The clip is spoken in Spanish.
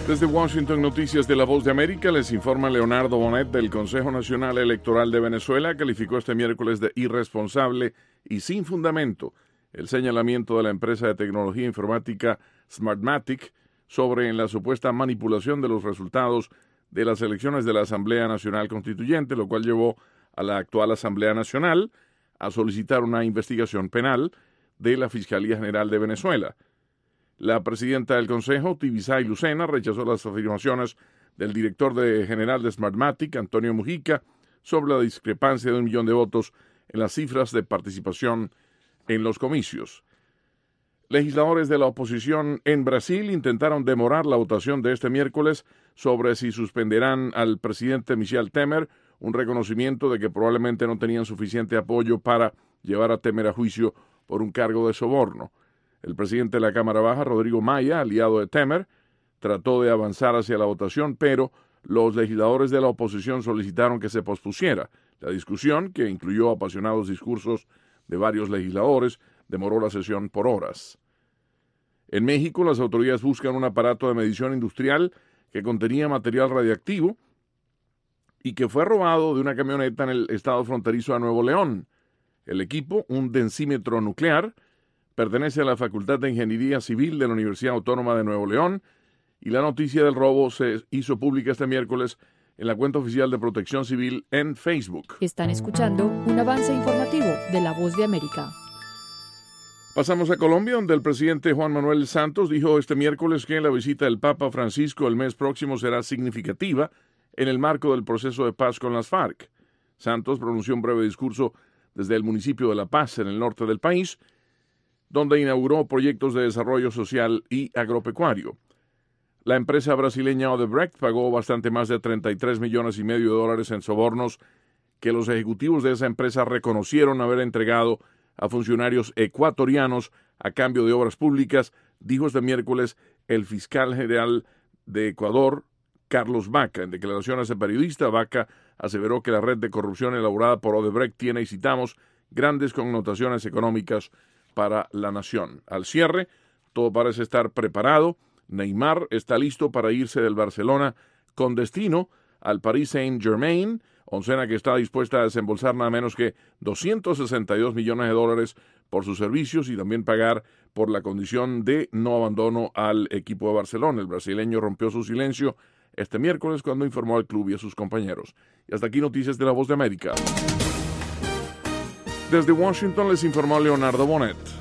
Desde Washington, Noticias de La Voz de América, les informa Leonardo Bonet del Consejo Nacional Electoral de Venezuela. Calificó este miércoles de irresponsable y sin fundamento el señalamiento de la empresa de tecnología informática Smartmatic sobre la supuesta manipulación de los resultados de las elecciones de la Asamblea Nacional Constituyente, lo cual llevó a la actual Asamblea Nacional a solicitar una investigación penal de la Fiscalía General de Venezuela. La presidenta del Consejo, Tibisay Lucena, rechazó las afirmaciones del director general de Smartmatic, Antonio Mujica, sobre la discrepancia de 1 millón de votos en las cifras de participación en los comicios. Legisladores de la oposición en Brasil intentaron demorar la votación de este miércoles sobre si suspenderán al presidente Michel Temer, un reconocimiento de que probablemente no tenían suficiente apoyo para llevar a Temer a juicio por un cargo de soborno. El presidente de la Cámara Baja, Rodrigo Maya, aliado de Temer, trató de avanzar hacia la votación, pero los legisladores de la oposición solicitaron que se pospusiera. La discusión, que incluyó apasionados discursos de varios legisladores, demoró la sesión por horas. En México, las autoridades buscan un aparato de medición industrial que contenía material radiactivo y que fue robado de una camioneta en el estado fronterizo de Nuevo León. El equipo, un densímetro nuclear, pertenece a la Facultad de Ingeniería Civil de la Universidad Autónoma de Nuevo León, y la noticia del robo se hizo pública este miércoles en la cuenta oficial de Protección Civil en Facebook. Están escuchando un avance informativo de La Voz de América. Pasamos a Colombia, donde el presidente Juan Manuel Santos dijo este miércoles que la visita del Papa Francisco el mes próximo será significativa en el marco del proceso de paz con las FARC. Santos pronunció un breve discurso desde el municipio de La Paz, en el norte del país, donde inauguró proyectos de desarrollo social y agropecuario. La empresa brasileña Odebrecht pagó bastante más de $33,5 millones en sobornos que los ejecutivos de esa empresa reconocieron haber entregado a funcionarios ecuatorianos a cambio de obras públicas, dijo este miércoles el fiscal general de Ecuador, Carlos Vaca. En declaraciones de periodista, Vaca aseveró que la red de corrupción elaborada por Odebrecht tiene, y citamos, grandes connotaciones económicas para la nación. Al cierre, todo parece estar preparado. Neymar está listo para irse del Barcelona con destino al Paris Saint-Germain, oncena que está dispuesta a desembolsar nada menos que $262 millones por sus servicios y también pagar por la condición de no abandono al equipo de Barcelona. El brasileño rompió su silencio este miércoles cuando informó al club y a sus compañeros. Y hasta aquí Noticias de La Voz de América. Desde Washington les informó Leonardo Bonet.